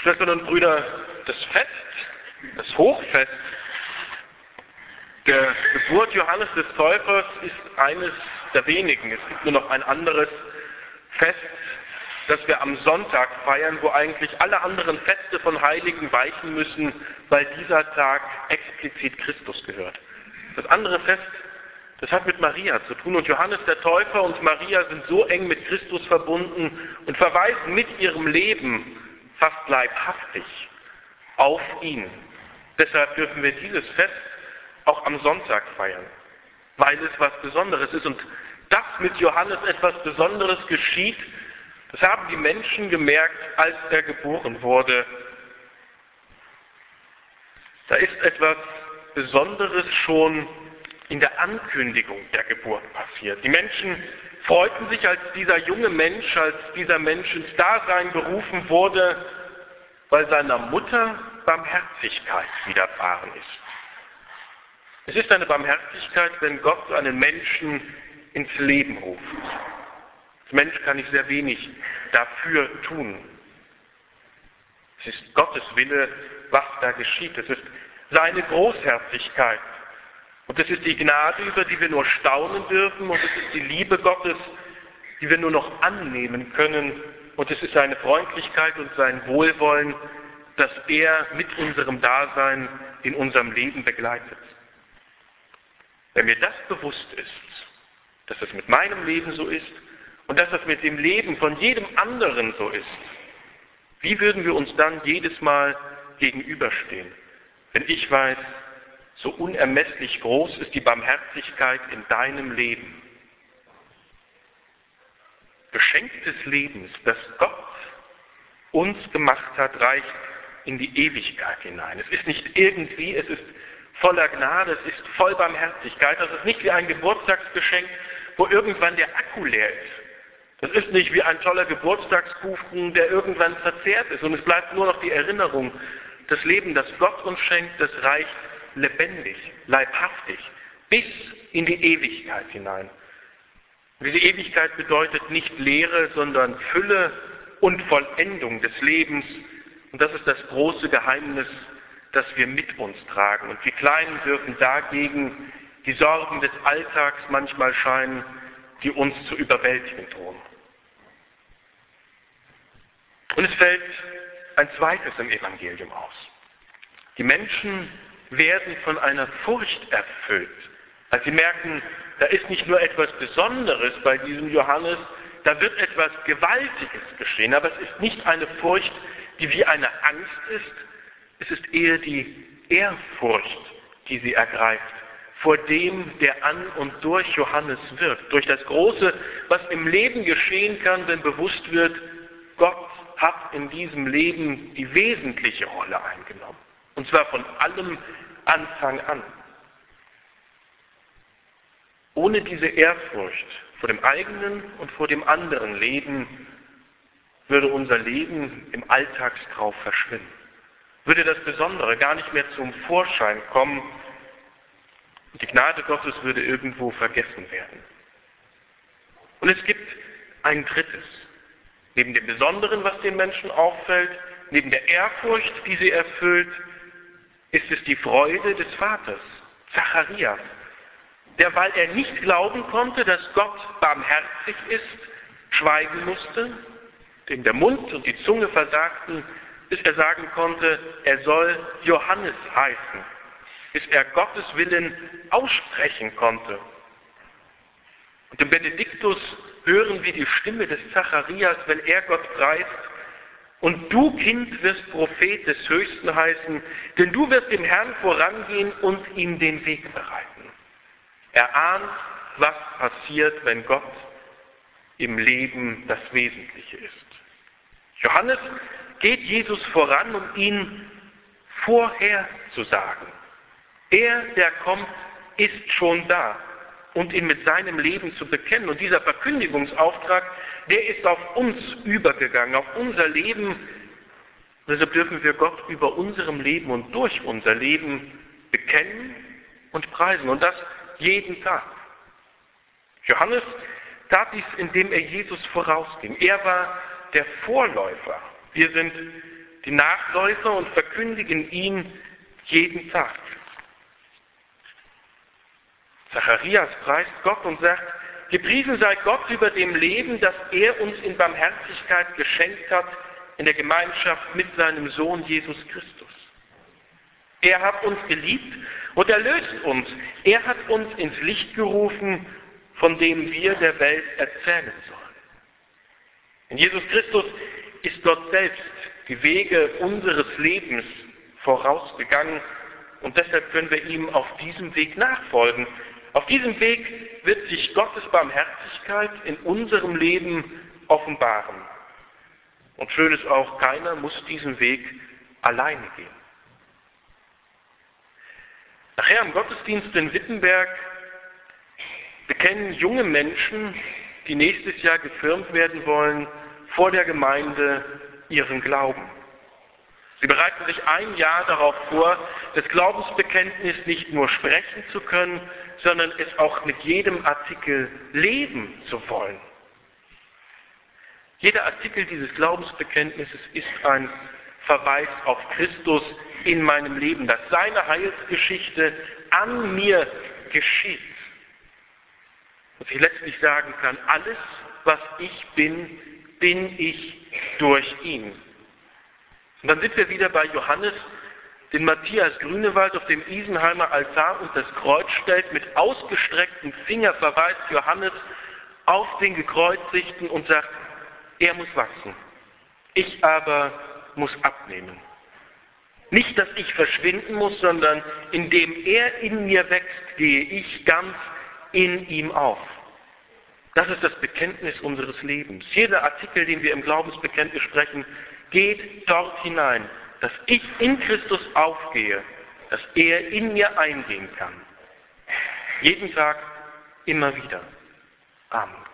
Schwestern und Brüder, das Fest, das Hochfest der Geburt Johannes des Täufers ist eines der wenigen. Es gibt nur noch ein anderes Fest, das wir am Sonntag feiern, wo eigentlich alle anderen Feste von Heiligen weichen müssen, weil dieser Tag explizit Christus gehört. Das andere Fest, das hat mit Maria zu tun, und Johannes der Täufer und Maria sind so eng mit Christus verbunden und verweisen mit ihrem Leben fast leibhaftig auf ihn. Deshalb dürfen wir dieses Fest auch am Sonntag feiern, weil es was Besonderes ist. Und dass mit Johannes etwas Besonderes geschieht, das haben die Menschen gemerkt, als er geboren wurde. Da ist etwas Besonderes schon in der Ankündigung der Geburt passiert. Die Menschen freuten sich, als dieser junge Mensch, als dieser Mensch ins Dasein berufen wurde, weil seiner Mutter Barmherzigkeit widerfahren ist. Es ist eine Barmherzigkeit, wenn Gott einen Menschen ins Leben ruft. Als Mensch kann ich sehr wenig dafür tun. Es ist Gottes Wille, was da geschieht. Es ist seine Großherzigkeit. Und es ist die Gnade, über die wir nur staunen dürfen. Und es ist die Liebe Gottes, die wir nur noch annehmen können. Und es ist seine Freundlichkeit und sein Wohlwollen, das er mit unserem Dasein in unserem Leben begleitet. Wenn mir das bewusst ist, dass es mit meinem Leben so ist und dass es mit dem Leben von jedem anderen so ist, wie würden wir uns dann jedes Mal gegenüberstehen, wenn ich weiß, so unermesslich groß ist die Barmherzigkeit in deinem Leben? Geschenk des Lebens, das Gott uns gemacht hat, reicht in die Ewigkeit hinein. Es ist nicht irgendwie, es ist voller Gnade, es ist voll Barmherzigkeit. Das ist nicht wie ein Geburtstagsgeschenk, wo irgendwann der Akku leer ist. Das ist nicht wie ein toller Geburtstagskuchen, der irgendwann verzehrt ist und es bleibt nur noch die Erinnerung. Das Leben, das Gott uns schenkt, das reicht lebendig, leibhaftig, bis in die Ewigkeit hinein. Und diese Ewigkeit bedeutet nicht Leere, sondern Fülle und Vollendung des Lebens. Und das ist das große Geheimnis, das wir mit uns tragen. Und wie klein dürfen dagegen die Sorgen des Alltags manchmal scheinen, die uns zu überwältigen drohen. Und es fällt ein zweites im Evangelium aus. Die Menschen werden von einer Furcht erfüllt, als sie merken, da ist nicht nur etwas Besonderes bei diesem Johannes, da wird etwas Gewaltiges geschehen, aber es ist nicht eine Furcht, die wie eine Angst ist, es ist eher die Ehrfurcht, die sie ergreift, vor dem, der an und durch Johannes wirkt, durch das Große, was im Leben geschehen kann, wenn bewusst wird, Gott hat in diesem Leben die wesentliche Rolle eingenommen. Und zwar von allem Anfang an. Ohne diese Ehrfurcht vor dem eigenen und vor dem anderen Leben würde unser Leben im Alltagsgrau verschwinden. Würde das Besondere gar nicht mehr zum Vorschein kommen und die Gnade Gottes würde irgendwo vergessen werden. Und es gibt ein drittes. Neben dem Besonderen, was den Menschen auffällt, neben der Ehrfurcht, die sie erfüllt, ist es die Freude des Vaters, Zacharias, der, weil er nicht glauben konnte, dass Gott barmherzig ist, schweigen musste, dem der Mund und die Zunge versagten, bis er sagen konnte, er soll Johannes heißen, bis er Gottes Willen aussprechen konnte. Und im Benediktus hören wir die Stimme des Zacharias, wenn er Gott preist, und du, Kind, wirst Prophet des Höchsten heißen, denn du wirst dem Herrn vorangehen und ihm den Weg bereiten. Er ahnt, was passiert, wenn Gott im Leben das Wesentliche ist. Johannes geht Jesus voran, um ihn vorherzusagen. Er, der kommt, ist schon da. Und ihn mit seinem Leben zu bekennen. Und dieser Verkündigungsauftrag, der ist auf uns übergegangen, auf unser Leben. Und deshalb dürfen wir Gott über unserem Leben und durch unser Leben bekennen und preisen. Und das jeden Tag. Johannes tat dies, indem er Jesus vorausging. Er war der Vorläufer. Wir sind die Nachläufer, und verkündigen ihn jeden Tag. Zacharias preist Gott und sagt, gepriesen sei Gott über dem Leben, das er uns in Barmherzigkeit geschenkt hat, in der Gemeinschaft mit seinem Sohn Jesus Christus. Er hat uns geliebt und erlöst uns. Er hat uns ins Licht gerufen, von dem wir der Welt erzählen sollen. In Jesus Christus ist Gott selbst die Wege unseres Lebens vorausgegangen und deshalb können wir ihm auf diesem Weg nachfolgen. Auf diesem Weg wird sich Gottes Barmherzigkeit in unserem Leben offenbaren. Und schön ist auch, keiner muss diesen Weg alleine gehen. Nachher im Gottesdienst in Wittenberg bekennen junge Menschen, die nächstes Jahr gefirmt werden wollen, vor der Gemeinde ihren Glauben. Sie bereiten sich ein Jahr darauf vor, das Glaubensbekenntnis nicht nur sprechen zu können, sondern es auch mit jedem Artikel leben zu wollen. Jeder Artikel dieses Glaubensbekenntnisses ist ein Verweis auf Christus in meinem Leben, dass seine Heilsgeschichte an mir geschieht. Und ich letztlich sagen kann, alles, was ich bin, bin ich durch ihn. Und dann sind wir wieder bei Johannes, den Matthias Grünewald auf dem Isenheimer Altar und das Kreuz stellt. Mit ausgestrecktem Finger verweist Johannes auf den Gekreuzigten und sagt, er muss wachsen, ich aber muss abnehmen. Nicht, dass ich verschwinden muss, sondern indem er in mir wächst, gehe ich ganz in ihm auf. Das ist das Bekenntnis unseres Lebens. Jeder Artikel, den wir im Glaubensbekenntnis sprechen, geht dort hinein, dass ich in Christus aufgehe, dass er in mir eingehen kann. Jeden Tag, immer wieder. Amen.